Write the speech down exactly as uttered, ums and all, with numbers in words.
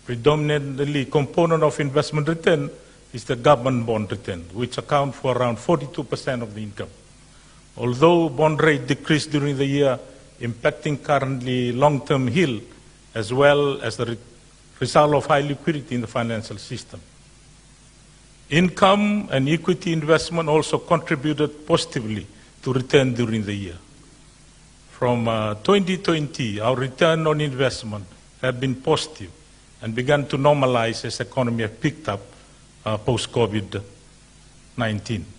predominantly component of investment return is the government bond return, which account for around forty-two percent of the income. Although bond rate decreased during the year, impacting currently long-term yield, as well as the re result of high liquidity in the financial system. Income and equity investment also contributed positively to return during the year. From uh, twenty twenty, our return on investment have been positive and began to normalize as the economy have picked up uh, post COVID nineteen.